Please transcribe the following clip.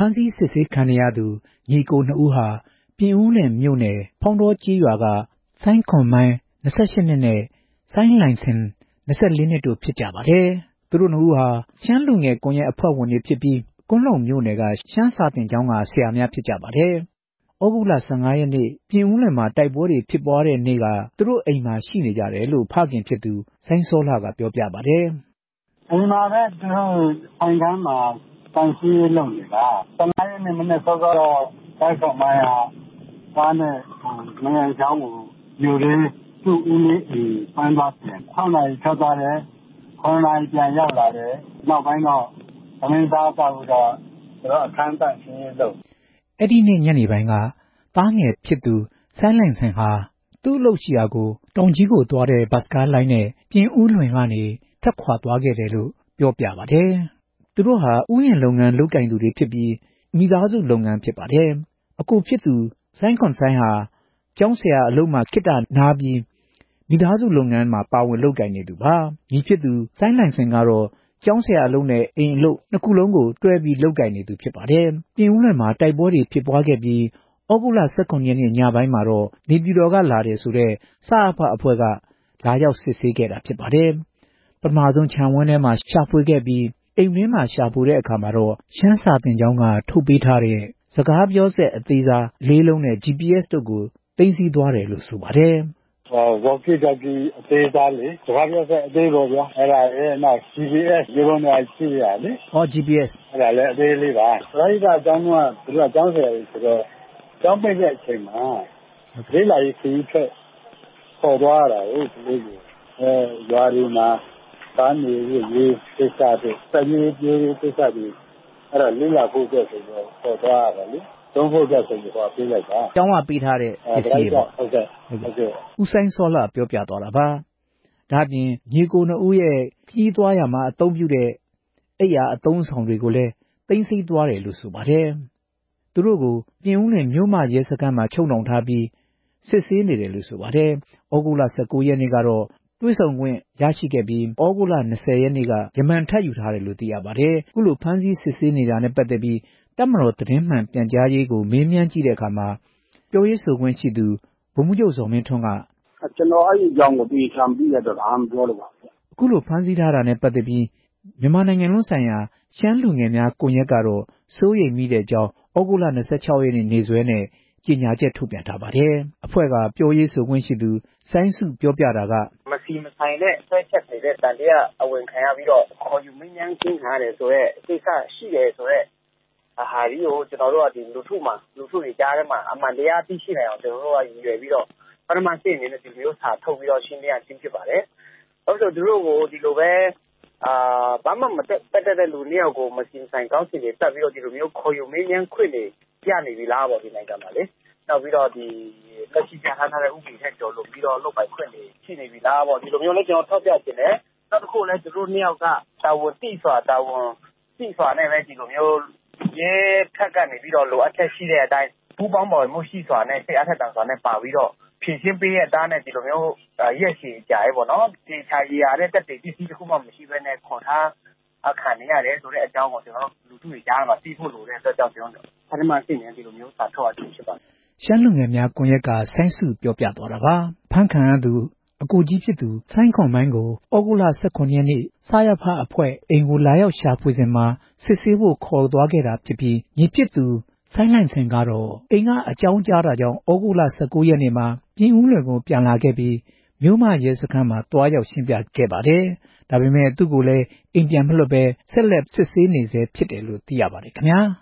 မ်းဆီးစစ်ဆေးခံရသူညီကိုနှစ်ဦးဟာပြင်ဦးလွင်မြို့နယ်ဖောင်းတော်ကြီးရွာကဆိုင်းခွန်မိုင်း28နှစ်နဲ့ဆိုင်းလိုင်ဆင်24နှစ်တို့ဖြစ်ကြပါတယ်။သူတို့နှစ်ဦးဟာရှမ်းလူငယ်ကွန်ရက်အဖွဲ့ဝင်တွေဖြစ်ပြီးကွန်းလုံမြို့နယ်ကရှမ်းစာတင်ကျောင်းကဆရာများဖြစ်ကြပါတယ်။ဩဂုတ်လ15ရက်နေ့ပြင်ဦးလွင်မှာတိုက်ပွဲတွေဖြစ်ပွားတဲ့နေ့ကသူတို့အိမ်မှာရှိနေကြတယ်လို့ဖခင်ဖြစ်သူဆိုင်းစောလှကပြောပြပါတယ်။အိမ်မှာပဲသူတို့ဆိုင်ကမ်းမှာတန်ရှင်းလုပ်နေတာ15ရက်နေ့မနေ့စောစောတော့ဆိုင်းခွန်မိုင်းဟာကားနဲ့နိုင်ငံကျောင်းကိုယူရင်းသူ့ဦးလေးအိမ်ပန်းသွားပြန်6နာရီထွက်သွားတယ်9နာရီပြန်ရောက်လာတယ်နောက်ပိုင်းတော့သမင်းသားတောက်တော့သူတို့အခန်းတန့်ရှင်းလုပ်အဲ့ဒီနေ့ညနေပိုင်းကသားငယ်ဖြစ်သူဆိုင်းလိုင်ဆင်ဟာသူ့အလုပ်ရှိရာကိုတောင်ကြီးကိုသွားတဲ့ဘတ်စကားလိုင်းနဲ့ပြင်ဦးလွင်ကနေထွက်ခွာသွားခဲ့တယ်လို့ပြောပြပါတယ်။သူတို့ဟာဥယျာဉ်လုပ်ငန်းလုပ်ကင်သူတွေဖြစ်ပြီးမိသားစုလုပ်ငန်းဖြစ်ပါတယ်။အကိုဖြစ်သူဆိုင်းခွန်ဆိုင်းဟာကျောင်းဆရာအလုပ်မှာခေတ္တနားပြီးမိသားစုလုပ်ငန်းမှာပါဝင်လုပ်ကင်နေသူပါ။ညီဖြစ်သူဆိုင်းလိုင်ဆင်ကတော့ကျောင်းဆရာအလုပ်နဲ့အိမ်အလုပ်နှစ်ခုလုံးကိုတွဲပြီးလုပ်ကင်နေသူဖြစ်ပါတယ်။ပြင်ဦးလွင်မှာတိုက်ပွဲတွေဖြစ်ပွားခဲ့ပြီးဩဂုတ်လ19ရက်နေ့ညပိုင်းမှာတော့နေပြည်တော်ကလာတယ်ဆိုတဲ့စအဖအဖွဲ့ကလာရောက်စစ်ဆေးခဲ့တာဖြစ်ပါတယ်။ပထမဆုံးခြံဝန်းထဲမှာရှာဖွေခဲ့ပြီးအိမ်ထဲမှာရှာဖွေတဲ့အခါမှာတော့ရှမ်းစာတင်ကျောင်းကထုတ်ပေးထားတဲ့စကားပြောဆက်အသေးစား၄လုံးနဲ့ GPS တို့ကိုသိမ်းဆည်းသွားတယ်လို့ဆိုပါတယ်။walkie talkie အသေးစားလေစကားပြောဆက်အသေးပေါ်ဗျာအဲ့ဒါရဲ့နောက် GPS ရုံးနေရှိရလေ GPS အဲ့ဒါလည်းအသေးလေးပါပရိသတ်အကြောင်းကသူကကျောင်းဆရာကြီးဆိုတော့ကျောင်းပိတ်တဲ့အချိန်မှာလေးလာရေးခရီးထွက်ခေါ်သွားရတာကိုဒီလိုရွာဒီမှာကားနေရေးကိစ္စတွေစက်ကြီးပြေးကိစ္စတွေအဲ့ဒါလေးလာဖို့အတွက်ဆိုတော့ခေါ်သွားရတယ်လေသုံးဖို့အတွက်ဆိုတော့ပြေးလိုက်တာကျောင်းကပေးထားတဲ့ပစ္စည်းပေါ့ဟုတ်ကဲ့ဦးဆိုင်စောလှပြောပြသွားတာပါဒါ့အပြင်ညီကိုနှစ်ဦးရဲ့ခီးသွားရမှာအသုံးပြုတဲ့အိယာအသုံးဆောင်တွေကိုလည်းသိမ်းဆည်းသွားတယ်လို့ဆိုပါတယ်သူတို့ကိုပြင်ဦးလွင်မြို့မရဲစခန်းမှာချုပ်နှောင်ထားပြီးစစ်ဆေးနေတယ်လို့ဆိုပါတယ်ဩဂုတ်လ19ရက်နေ့ကတော့တွဲဆောင်ခွင့်ရရှိခဲ့ပြီးဩဂုတ်လ20ရက်နေ့ကရမန်ထပ်ယူထားတယ်လို့သိရပါတယ်ခုလိုဖမ်းဆီးစစ်ဆေးနေတာနဲ့ပတ်သက်ပြီးတပ်မတော်သတင်းမှန်ပြန်ကြားရေးကိုမေးမြန်းကြည့်တဲ့အခါမှာပြောရေးဆိုခွင့်ရှိသူဗိုလ်မှူးချုပ်ဇော်မင်းထွန်းကကျွန်တော်အဲ့ဒီအကြောင်းကိုပြေချမ်းပြီးရတော့အားမပြောလို့ပါဘူးအခုလိုဖမ်းဆီးထားတာနဲ့ပတ်သက်ပြီးမြန်မာနိုင်ငံလုံးဆိုင်ရာရှမ်းလူငယ်များကွန်ရက်ကတော့စိုးရိမ်မိတဲ့အကြောင်းဩဂုတ်လ26ရက်နေ့စွဲနဲ့ကြေညာချက်ထုတ်ပြန်ထားပါတယ်အဖွဲ့ကပြောရေးဆိုခွင့်ရှိသူဆိုင်းစုပြောပြတာကမစီမဆိုင်တဲ့ဆွဲချက်နေတဲ့တန်တရားအဝင်ခံရပြီးတော့ခေါ်ယူမင်းမြန်းခင်းထားတယ်ဆိုတော့ကိစ္စရှိတယ်ဆိုတော့ဟာဒီကိုကျွန်တော်တို့ကဒီလူထုတွေကြားထဲမှာအမှန်တရားသိရှိနိုင်အောင်ကျွန်တော်တို့ကရည်ရွယ်ပြီးတော့ပထမရှင်းနေတဲ့ဒီမျိုးစာထုတ်ပြီးတော့ရှင်းပြခြင်းဖြစ်ပါတယ်။ဟုတ်ဆိုသူတို့ကိုဒီလိုပဲဘာမှမတက်တဲ့လူနှစ်ယောက်ကိုမစီဆိုင်ကောင်းစီတွေတက်ပြီးတော့ဒီလိုမျိုးခေါ်ယူမင်းမြန်းခွင့်တွေပြနေပြီလားပေါ့ဒီနိုင်ငံမှာလေနောက်ပြီးတော့ဒီလက်ရှိကြားထားတဲ့ဥပဒေထက်ကျော်လို့ပြီးတော့လုပ်ပိုင်ခွင့်တွေရှိနေပြီလားပေါ့ဒီလိုမျိုးလည်းကျွန်တော်ထောက်ပြခြင်းနဲ့နောက်တစ်ခုလည်းသူတို့နှစ်ယောက်ကတာဝန်သိစွာနဲ့ပဲဒီလိုမျိုးရဲထက်ကနေပြီးတော့လိုအပ်ချက်ရှိတဲ့အတိုင်းပူးပေါင်းပါဝင်မှုရှိစွာနဲ့စိတ်အားထက်သန်စွာနဲ့ပါပြီးတော့ဖြည့်ရှင်းပေးတဲ့အသားနဲ့ဒီလိုမျိုးရက်ရှည်ကြာရဲပေါ့နော်ဒီခြာရရတဲ့တက်တွေပစ္စည်းတစ်ခုမှမရှိဘဲနဲ့ခေါ်ထားအခါနေရတယ်ဆိုတဲ့အကြောင်းကိုကျွန်တော်တို့လူထုတွေကြားမှာသိဖို့လိုတဲ့အတွက်ကြောင့်ကျွန်တော်ပထမရှင်းနေဒီလိုမျိုးစာထုတ်ရခြင်းဖြစ်ပါတယ်ရှမ်းလူငယ်များကွန်ရက်ကဆိုင်းစုပြောပြသွားတာပါဖန်ခံရသူအကိုကြီးဖြစ်သူဆိုင်းခွန်မိုင်းကိုဩဂုတ်လ19ရက်နေ့စရဖအဖွဲ့အိမ်ကိုလာရောက်ရှာဖွေစဉ်မှာစစ်ဆေးဖို့ခေါ်သွားခဲ့တာဖြစ်ပြီးညီဖြစ်သူဆိုင်းလိုင်ဆင်ကတော့အိမ်ကအကြောင်းကြားတာကြောင့်ဩဂုတ်လ19ရက်နေ့မှာပြင်ဦးလွင်ကိုပြန်လာခဲ့ပြီးမြို့မရဲစခန်းမှာတွားရောက်ရှင်းပြခဲ့ပါတယ်ဒါပေမဲ့သူ့ကိုလည်းအိမ်ပြန်မလွတ်ဘဲဆက်လက်စစ်ဆေးနေဆဲဖြစ်တယ်လို့သိရပါတယ်ခင်ဗျာ